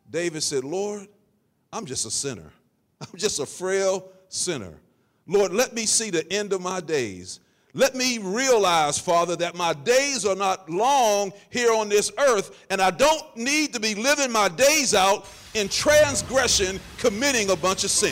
David said, Lord, I'm just a sinner. I'm just a frail sinner. Lord, let me see the end of my days. Let me realize, Father, that my days are not long here on this earth, and I don't need to be living my days out in transgression, committing a bunch of sin.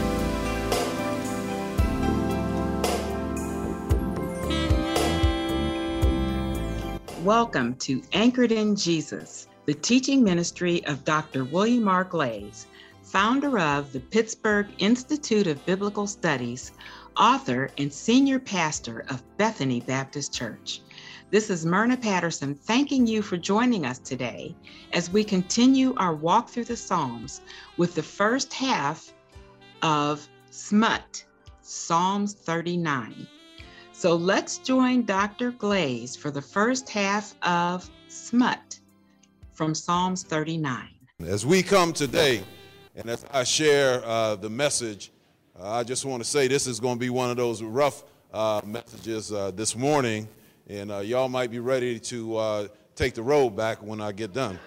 Welcome to Anchored in Jesus, the teaching ministry of Dr. William R. Glaze, founder of the Pittsburgh Institute of Biblical Studies, author and senior pastor of Bethany Baptist Church. This is Myrna Patterson thanking you for joining us today as we continue our walk through the Psalms with the first half of Smut, Psalms 39. So let's join Dr. Glaze for the first half of Smut from Psalms 39. As we come today, and as I share the message, I just want to say this is going to be one of those rough messages this morning, and y'all might be ready to take the road back when I get done.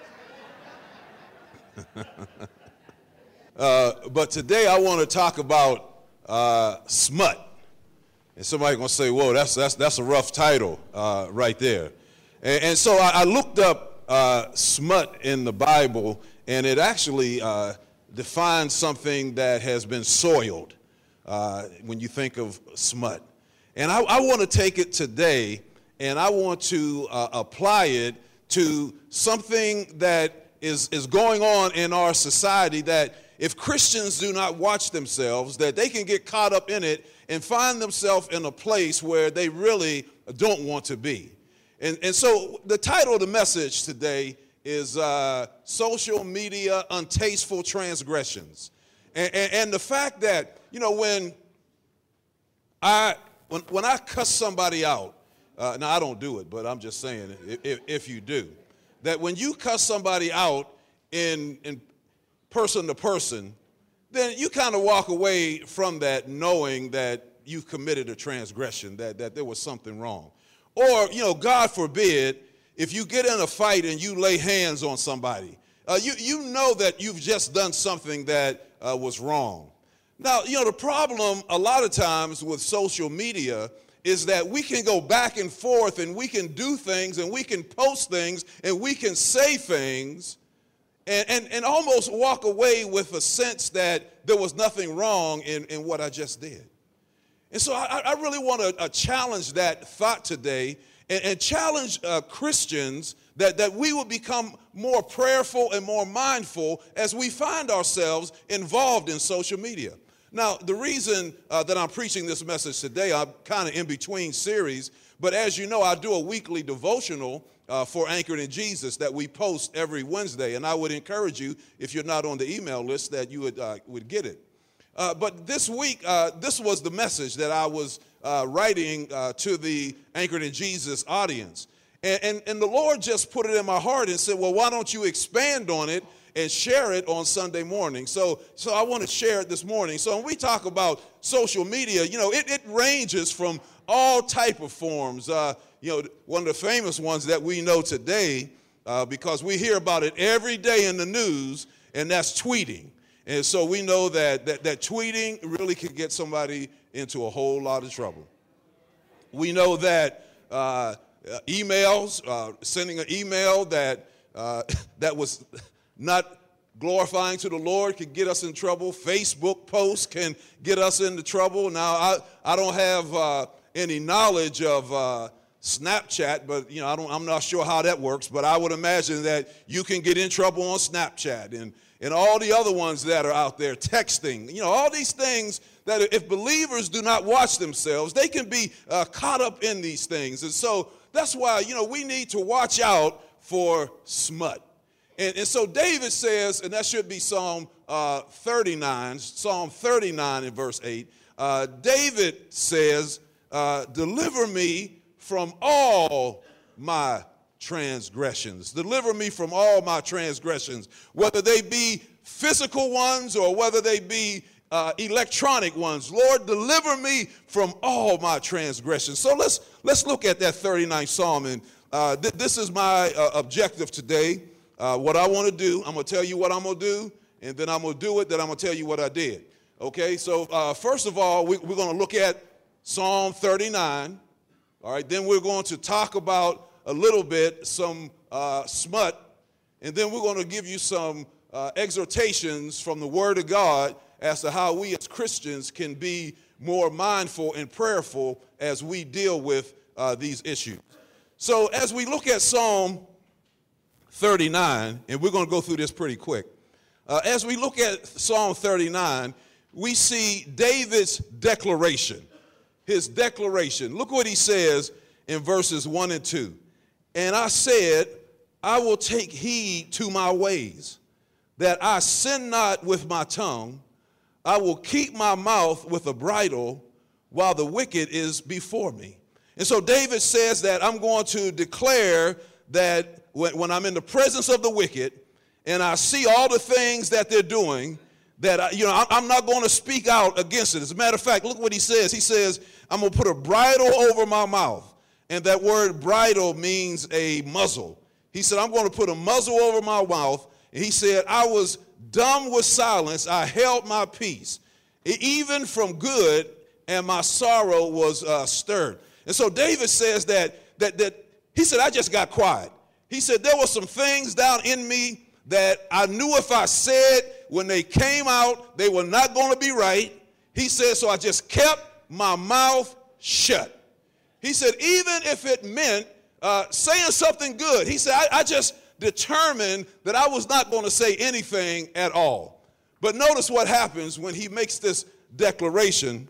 But today I want to talk about smut. And somebody's going to say, whoa, that's a rough title right there. And so I looked up smut in the Bible, and it actually defines something that has been soiled when you think of smut. And I want to take it today, and I want to apply it to something that is going on in our society, that if Christians do not watch themselves, that they can get caught up in it and find themselves in a place where they really don't want to be. And so the title of the message today is Social Media Untasteful Transgressions. And the fact that, you know, when I cuss somebody out, now I don't do it, but I'm just saying if you do, that when you cuss somebody out in person to person, then you kind of walk away from that knowing that you've committed a transgression, that there was something wrong. Or, you know, God forbid, if you get in a fight and you lay hands on somebody, you know that you've just done something that was wrong. Now, you know, the problem a lot of times with social media is that we can go back and forth and we can do things and we can post things and we can say things and almost walk away with a sense that there was nothing wrong in what I just did. And so I really want to challenge that thought today and challenge Christians that we will become more prayerful and more mindful as we find ourselves involved in social media. Now, the reason that I'm preaching this message today, I'm kind of in between series, but as you know, I do a weekly devotional for Anchored in Jesus that we post every Wednesday, and I would encourage you, if you're not on the email list, that you would get it. But this week, this was the message that I was writing to the Anchored in Jesus audience. And the Lord just put it in my heart and said, well, why don't you expand on it and share it on Sunday morning? So I want to share it this morning. So when we talk about social media, you know, it ranges from all type of forms. You know, one of the famous ones that we know today, because we hear about it every day in the news, and that's tweeting. And so we know that tweeting really can get somebody into a whole lot of trouble. We know that emails, sending an email that was not glorifying to the Lord can get us in trouble. Facebook posts can get us into trouble. Now, I don't have any knowledge of Snapchat, but you know, I'm not sure how that works, but I would imagine that you can get in trouble on Snapchat and all the other ones that are out there, texting, you know, all these things that if believers do not watch themselves, they can be caught up in these things. And so that's why, you know, we need to watch out for smut. And so David says, and that should be Psalm 39 in verse 8, David says, deliver me from all my transgressions. Deliver me from all my transgressions, whether they be physical ones or whether they be electronic ones. Lord, deliver me from all my transgressions. So let's look at that 39th Psalm, and this is my objective today. what I want to do. I'm going to tell you what I'm going to do, and then I'm going to do it, then I'm going to tell you what I did. Okay, so first of all, we're going to look at Psalm 39. All right, then we're going to talk about a little bit some smut, and then we're going to give you some exhortations from the Word of God as to how we as Christians can be more mindful and prayerful as we deal with these issues. So as we look at Psalm 39, and we're going to go through this pretty quick. As we look at Psalm 39, we see David's declaration, his declaration. Look what he says in verses 1 and 2. And I said, I will take heed to my ways, that I sin not with my tongue. I will keep my mouth with a bridle while the wicked is before me. And so David says that I'm going to declare that when I'm in the presence of the wicked and I see all the things that they're doing, that I'm not going to speak out against it. As a matter of fact, look what he says. He says, I'm going to put a bridle over my mouth. And that word bridle means a muzzle. He said, I'm going to put a muzzle over my mouth. And he said, I was dumb with silence. I held my peace, even from good, and my sorrow was stirred. And so David says that he said, I just got quiet. He said, there were some things down in me that I knew if I said when they came out, they were not going to be right. He said, so I just kept my mouth shut. He said, even if it meant saying something good, he said, I just determined that I was not going to say anything at all. But notice what happens when he makes this declaration.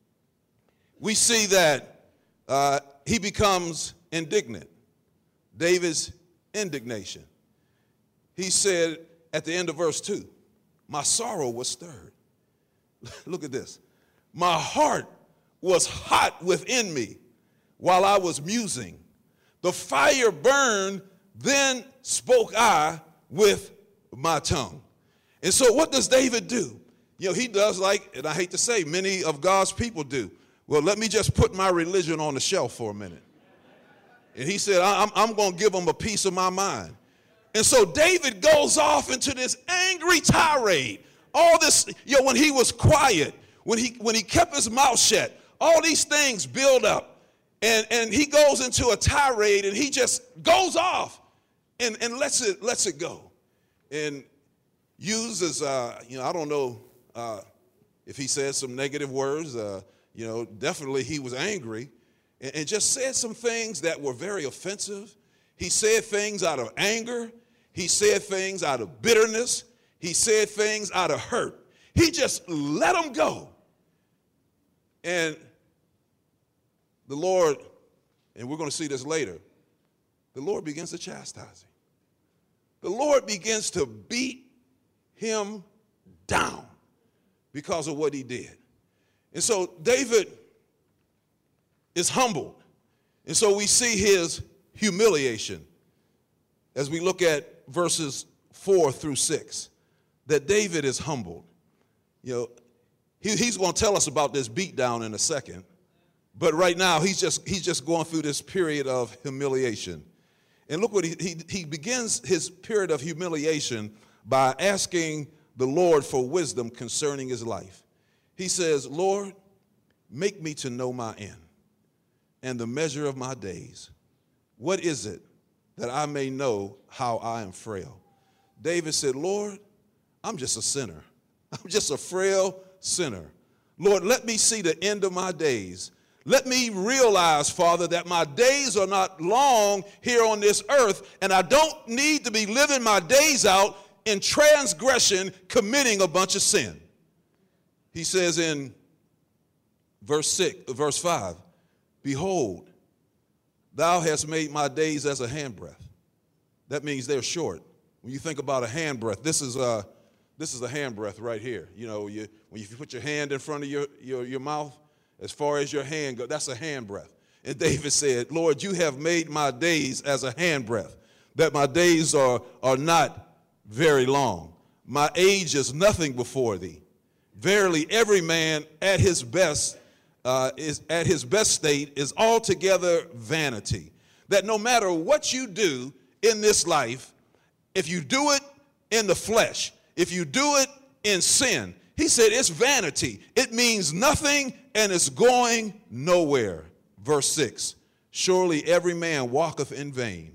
We see that he becomes indignant. David's indignation. He said at the end of verse 2, my sorrow was stirred. Look at this. My heart was hot within me while I was musing. The fire burned, then spoke I with my tongue. And so what does David do? He does like, and I hate to say, many of God's people do. Well, let me just put my religion on the shelf for a minute. And he said, I'm going to give them a piece of my mind. And so David goes off into this angry tirade. All this, when he was quiet, when he kept his mouth shut, all these things build up. And he goes into a tirade and he just goes off and lets it go. And uses, I don't know if he said some negative words. Definitely he was angry and just said some things that were very offensive. He said things out of anger. He said things out of bitterness. He said things out of hurt. He just let them go. And the Lord, and we're going to see this later, the Lord begins to chastise him. The Lord begins to beat him down because of what he did. And so David is humbled. And so we see his humiliation as we look at verses 4 through 6, that David is humbled. He's going to tell us about this beatdown in a second. But right now, he's just going through this period of humiliation. And look what he begins his period of humiliation by asking the Lord for wisdom concerning his life. He says, Lord, make me to know my end and the measure of my days. What is it that I may know how I am frail? David said, Lord, I'm just a sinner. I'm just a frail sinner. Lord, let me see the end of my days. Let me realize, Father, that my days are not long here on this earth, and I don't need to be living my days out in transgression, committing a bunch of sin. He says in verse 5, behold, thou hast made my days as a handbreadth. That means they're short. When you think about a handbreadth, this is a handbreadth right here. When you put your hand in front of your mouth, as far as your hand goes, that's a handbreadth. And David said, Lord, you have made my days as a handbreadth, that my days are not very long. My age is nothing before thee. Verily, every man at his best state is altogether vanity. That no matter what you do in this life, if you do it in the flesh, if you do it in sin, he said it's vanity. It means nothing and it's going nowhere. Verse 6, surely every man walketh in vain.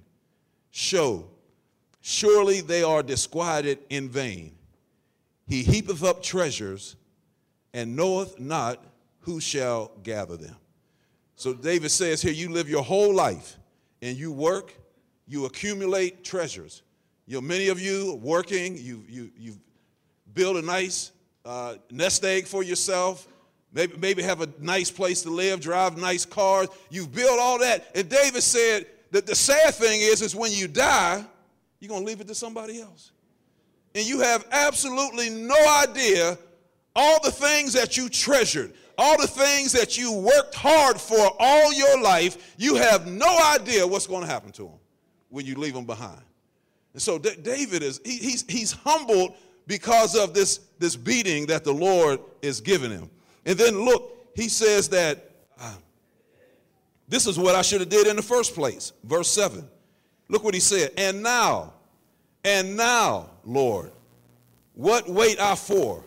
Surely they are disquieted in vain. He heapeth up treasures and knoweth not who shall gather them. So David says here, you live your whole life and you work, you accumulate treasures. Many of you are working, you've built a nice nest egg for yourself, maybe have a nice place to live, drive nice cars. You've built all that. And David said that the sad thing is when you die, you're going to leave it to somebody else. And you have absolutely no idea all the things that you treasured, all the things that you worked hard for all your life, you have no idea what's going to happen to them when you leave them behind. And so David he's humbled because of this beating that the Lord is giving him. And then look, he says that this is what I should have did in the first place. Verse 7. Look what he said. And now, Lord, what wait I for?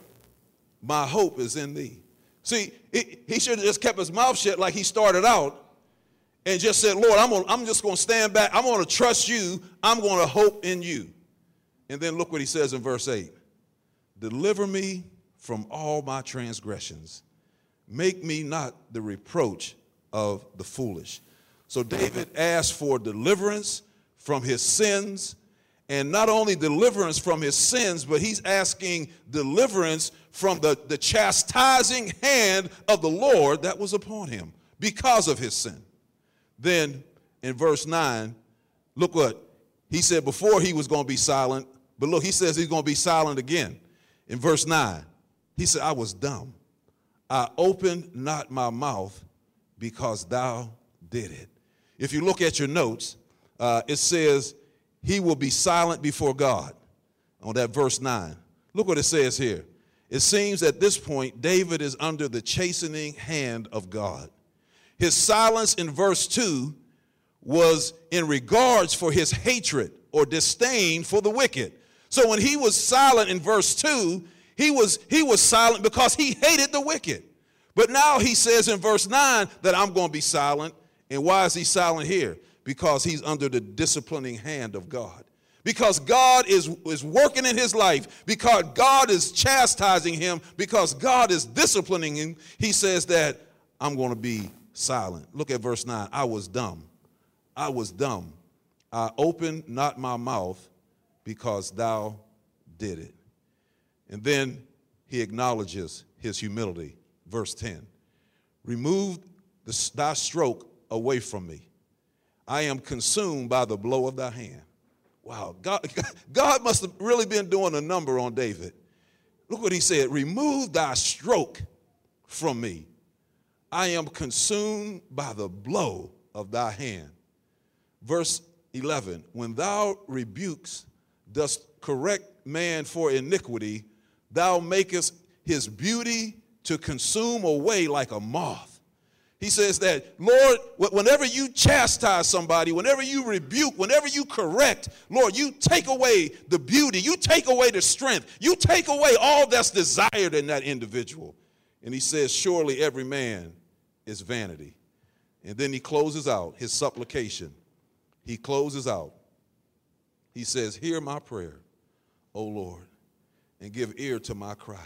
My hope is in thee. See, he should have just kept his mouth shut like he started out and just said, Lord, I'm just going to stand back. I'm going to trust you. I'm going to hope in you. And then look what he says in verse 8. Deliver me from all my transgressions. Make me not the reproach of the foolish. So David asked for deliverance from his sins, and not only deliverance from his sins, but he's asking deliverance from the chastising hand of the Lord that was upon him because of his sin. Then in verse 9, look what he said before he was going to be silent, but look, he says he's going to be silent again. In verse 9, he said, I was dumb. I opened not my mouth because thou did it. If you look at your notes, it says he will be silent before God on that verse 9. Look what it says here. It seems at this point, David is under the chastening hand of God. His silence in verse 2 was in regards for his hatred or disdain for the wicked. So when he was silent in verse 2, he was silent because he hated the wicked. But now he says in verse 9 that I'm going to be silent. And why is he silent here? Because he's under the disciplining hand of God. Because God is working in his life, because God is chastising him, because God is disciplining him, he says that I'm going to be silent. Look at verse 9. I was dumb. I was dumb. I opened not my mouth because thou did it. And then he acknowledges his humility. Verse 10. Remove thy stroke away from me. I am consumed by the blow of thy hand. Wow, God must have really been doing a number on David. Look what he said. Remove thy stroke from me. I am consumed by the blow of thy hand. Verse 11. When thou rebukest, dost correct man for iniquity, thou makest his beauty to consume away like a moth. He says that, Lord, whenever you chastise somebody, whenever you rebuke, whenever you correct, Lord, you take away the beauty, you take away the strength, you take away all that's desired in that individual. And he says, surely every man is vanity. And then he closes out his supplication. He closes out. He says, hear my prayer, O Lord, and give ear to my cry.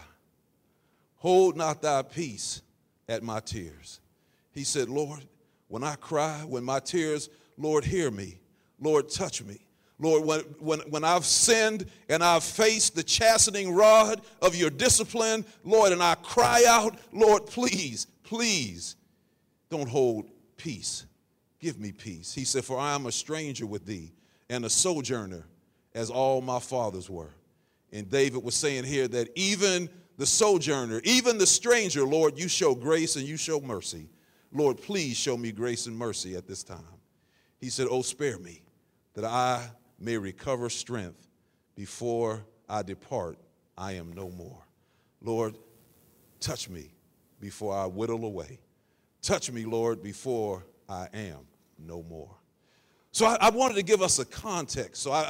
Hold not thy peace at my tears. He said, Lord, when I cry, when my tears, Lord, hear me. Lord, touch me. Lord, when I've sinned and I've faced the chastening rod of your discipline, Lord, and I cry out, Lord, please, please don't hold peace. Give me peace. He said, for I am a stranger with thee and a sojourner as all my fathers were. And David was saying here that even the sojourner, even the stranger, Lord, you show grace and you show mercy. Lord, please show me grace and mercy at this time. He said, oh, spare me that I may recover strength before I depart. I am no more. Lord, touch me before I whittle away. Touch me, Lord, before I am no more. So I wanted to give us a context. So I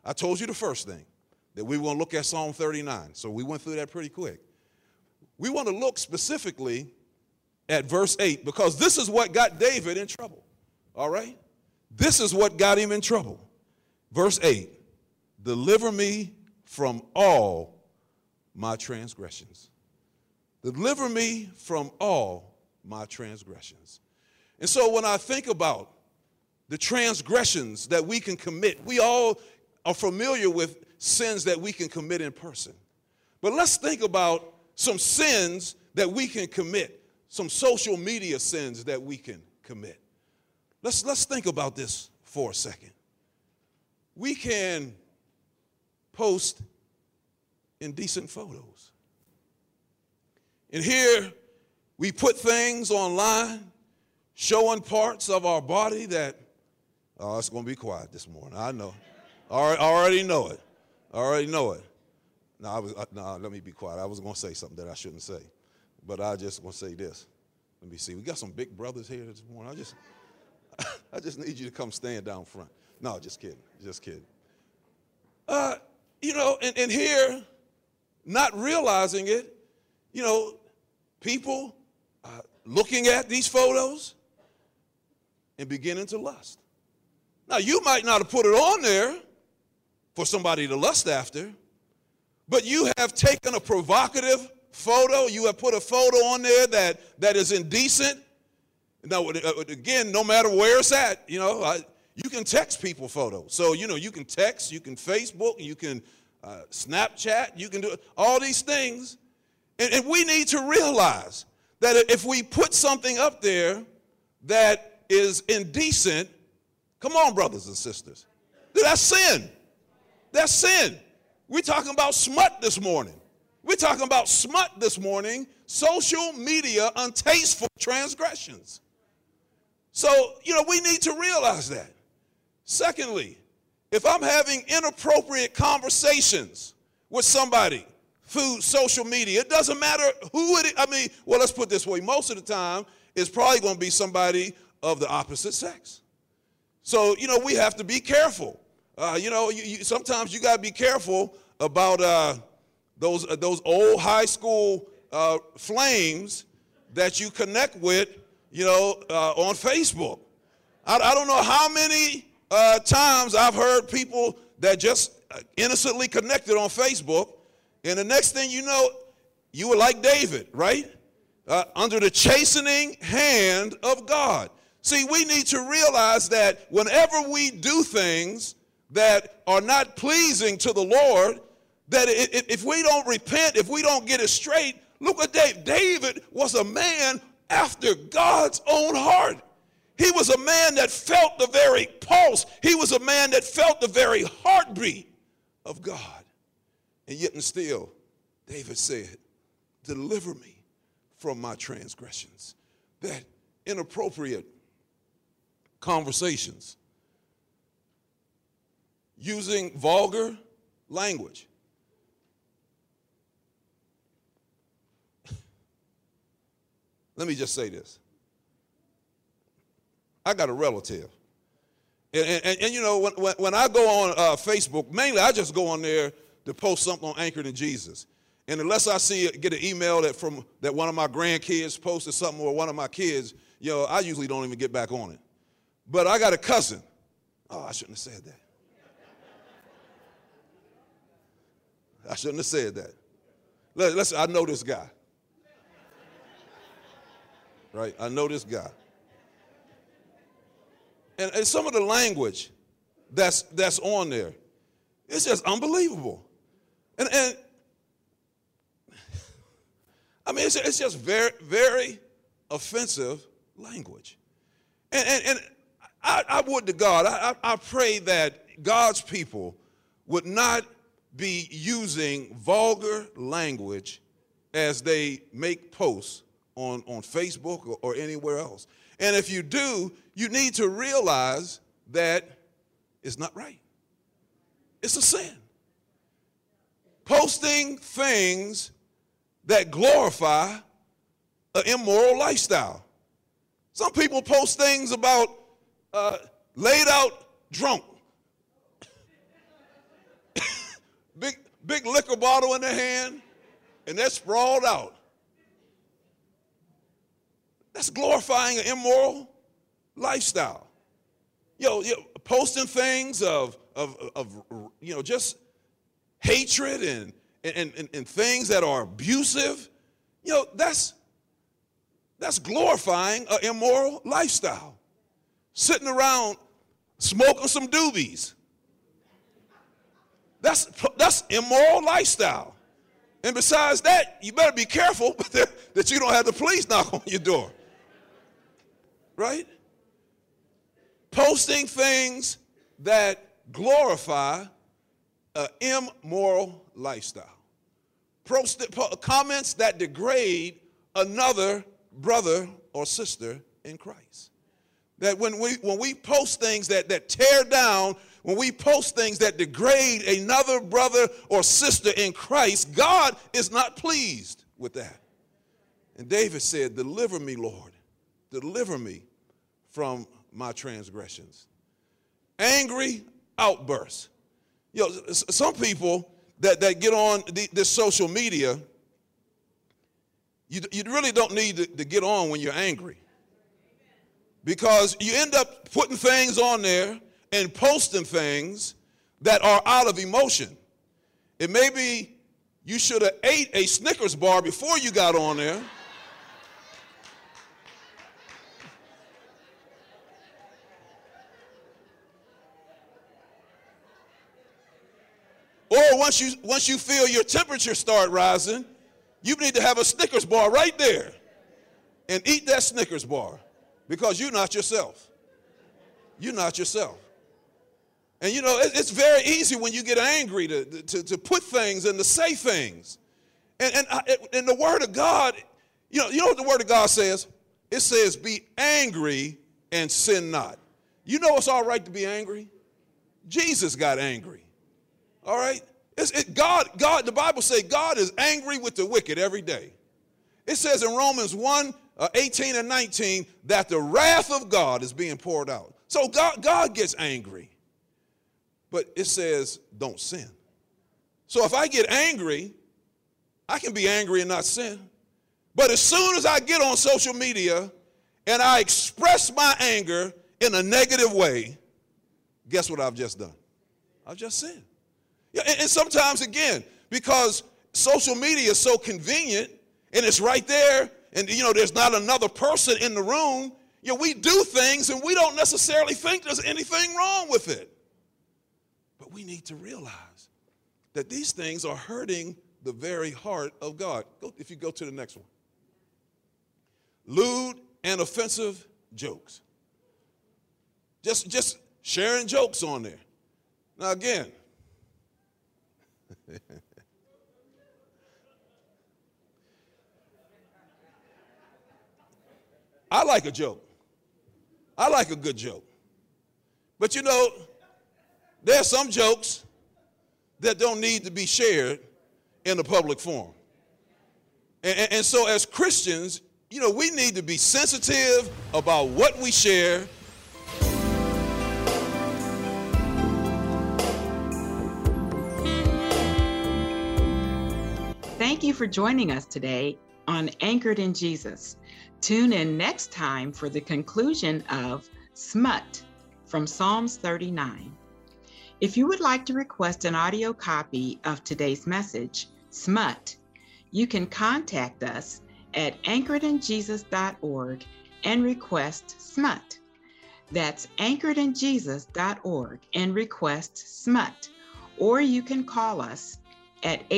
I told you the first thing, that we want to look at Psalm 39. So we went through that pretty quick. We want to look specifically at verse 8 because this is what got David in trouble. All right? This is what got him in trouble. Verse 8, deliver me from all my transgressions. Deliver me from all my transgressions. And so when I think about the transgressions that we can commit, we all are familiar with sins that we can commit in person. But let's think about some sins that we can commit, some social media sins that we can commit. Let's think about this for a second. We can post indecent photos. And here we put things online showing parts of our body that, oh, it's going to be quiet this morning. I know. I already know it. I already know it. No, let me be quiet. I was going to say something that I shouldn't say. But I just want to say this. Let me see. We got some big brothers here this morning. I just need you to come stand down front. No, just kidding. Just kidding. And here, not realizing it, people looking at these photos and beginning to lust. Now, you might not have put it on there for somebody to lust after, but you have taken a provocative photo. You have put a photo on there that is indecent. Now, again, no matter where it's at, you can text people photos. So, you can text, you can Facebook, you can Snapchat, you can do all these things. And we need to realize that if we put something up there that is indecent, come on, brothers and sisters, that's sin. That's sin. We're talking about smut this morning. We're talking about smut this morning, social media untasteful transgressions. So, we need to realize that. Secondly, if I'm having inappropriate conversations with somebody through social media, it doesn't matter who it is. Let's put it this way. Most of the time, it's probably going to be somebody of the opposite sex. So, we have to be careful. Sometimes you got to be careful about those old high school flames that you connect with, on Facebook. I don't know how many times I've heard people that just innocently connected on Facebook, and the next thing you know, you were like David, right? Under the chastening hand of God. See, we need to realize that whenever we do things that are not pleasing to the Lord, that if we don't repent, if we don't get it straight, look at David. David was a man after God's own heart. He was a man that felt the very pulse. He was a man that felt the very heartbeat of God. And yet and still, David said, deliver me from my transgressions. That inappropriate conversations, using vulgar language. Let me just say this. I got a relative. And when I go on Facebook, mainly I just go on there to post something on Anchored in Jesus. And unless I get an email that one of my grandkids posted something or one of my kids, I usually don't even get back on it. But I got a cousin. Oh, I shouldn't have said that. I shouldn't have said that. I know this guy. Right? I know this guy. And some of the language that's on there, it's just unbelievable. And it's just very, very offensive language. And I would to God, I pray that God's people would not be using vulgar language as they make posts on Facebook or anywhere else. And if you do, you need to realize that it's not right. It's a sin. Posting things that glorify an immoral lifestyle. Some people post things about laid out drunk. big liquor bottle in their hand, and they're sprawled out. That's glorifying an immoral lifestyle. Posting things of just hatred and things that are abusive. That's glorifying an immoral lifestyle. Sitting around smoking some doobies. That's immoral lifestyle. And besides that, you better be careful that you don't have the police knock on your door. Right? Posting things that glorify an immoral lifestyle. Comments that degrade another brother or sister in Christ. That when we post things that tear down, when we post things that degrade another brother or sister in Christ, God is not pleased with that. And David said, "Deliver me, Lord. Deliver me from my transgressions." Angry outbursts. Some people that get on this social media, you really don't need to get on when you're angry. Because you end up putting things on there and posting things that are out of emotion. It may be you should have ate a Snickers bar before you got on there. Or once you feel your temperature start rising, you need to have a Snickers bar right there and eat that Snickers bar because you're not yourself. You're not yourself. And it's very easy when you get angry to put things and to say things. And the Word of God, you know what the Word of God says? It says, "Be angry and sin not." You know it's all right to be angry? Jesus got angry. All right? God, the Bible says God is angry with the wicked every day. It says in Romans 1:18 and 19 that the wrath of God is being poured out. So God gets angry. But it says don't sin. So if I get angry, I can be angry and not sin. But as soon as I get on social media and I express my anger in a negative way, guess what I've just done? I've just sinned. Yeah, and sometimes, again, because social media is so convenient and it's right there and, there's not another person in the room, we do things and we don't necessarily think there's anything wrong with it. But we need to realize that these things are hurting the very heart of God. If you go to the next one. Lewd and offensive jokes. Just sharing jokes on there. Now, again, I like a joke. I like a good joke. But there are some jokes that don't need to be shared in a public forum. And so as Christians, we need to be sensitive about what we share. Thank you for joining us today on Anchored in Jesus. Tune in next time for the conclusion of Smut from Psalms 39. If you would like to request an audio copy of today's message, Smut, you can contact us at anchoredinjesus.org and request Smut. That's anchoredinjesus.org and request Smut. Or you can call us at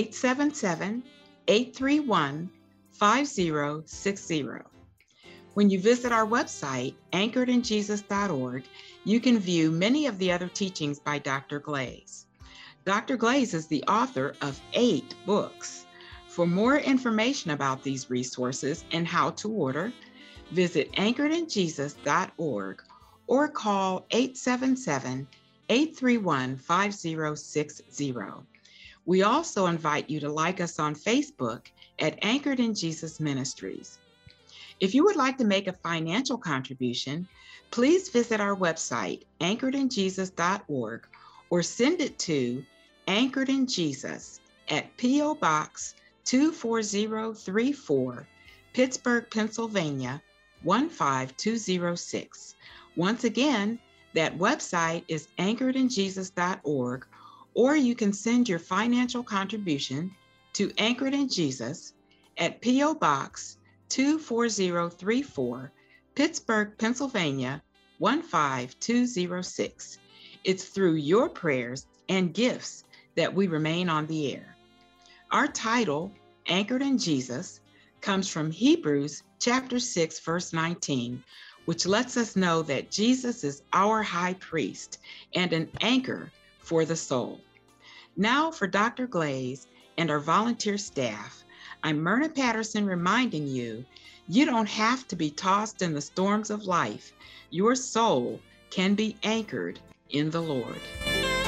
877-831-5060. When you visit our website, anchoredinjesus.org, you can view many of the other teachings by Dr. Glaze. Dr. Glaze is the author of 8 books. For more information about these resources and how to order, visit anchoredinjesus.org or call 877-831-5060. We also invite you to like us on Facebook at Anchored in Jesus Ministries. If you would like to make a financial contribution, please visit our website, anchoredinjesus.org, or send it to Anchored in Jesus, at P.O. Box 24034, Pittsburgh, Pennsylvania 15206. Once again, that website is anchoredinjesus.org, or you can send your financial contribution to Anchored in Jesus at P.O. Box 24034, Pittsburgh, Pennsylvania 15206. It's through your prayers and gifts that we remain on the air. Our title, Anchored in Jesus, comes from Hebrews chapter 6, verse 19, which lets us know that Jesus is our high priest and an anchor for the soul. Now for Dr. Glaze and our volunteer staff, I'm Myrna Patterson reminding you, you don't have to be tossed in the storms of life. Your soul can be anchored in the Lord.